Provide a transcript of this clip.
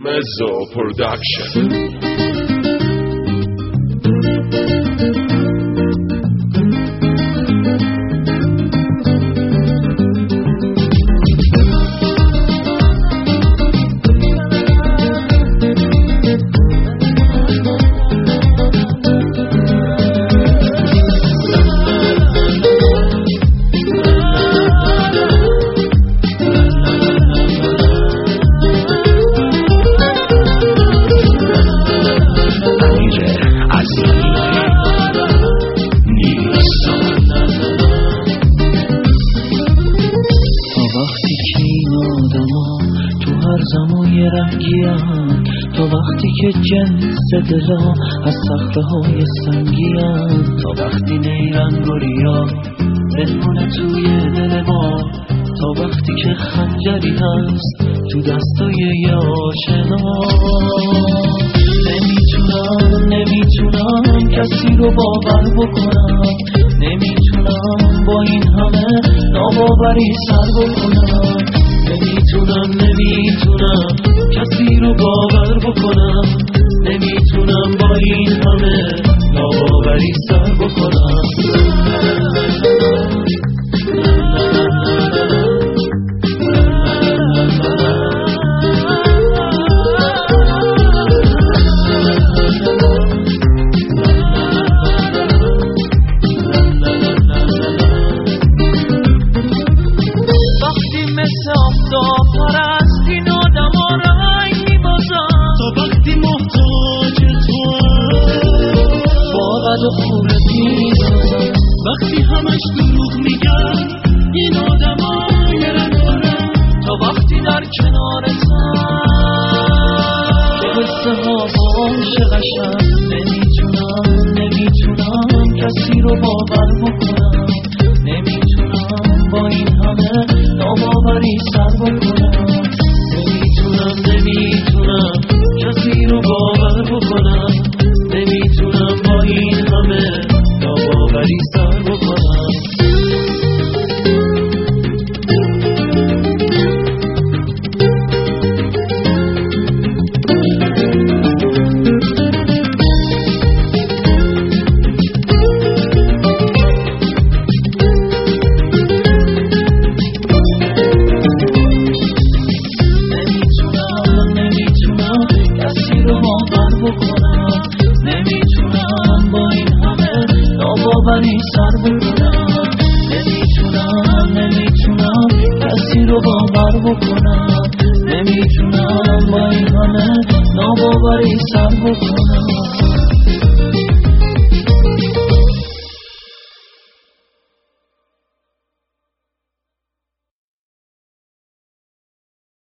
Mezzo Production. تا وقتی که جنس دلا از صخره های سنگیان، تا وقتی نیرنگ و ریا بمونه توی دل ما، تا وقتی که خنجری هست تو دستای یه آشنا. نمیتونم کسی رو باور بکنم، نمیتونم با این همه ناباوری سر بکنم، نمیتونم کسی رو باور بکنم، نمیتونم با این همه ناباوری سر بکنم. وقتی همش دروغ میگن این آدمای رنگارن، تا وقتی در کنارتن که قصه ها عاشقشم. نمیتونم کسی رو باور بکنم، نمیتونم با این همه ناباوری سر بکنم، نمیتونم کسی رو باور بکنم، نمیتونم با این همه ناباوری سر بکنم. نمیتونم کسی رو باور بکنم، نمیتونم با این همه ناباوری سر بکنم، نمیتونم کسی رو باور بکنم، نمیتونم با این همه ناباوری سر بکنم.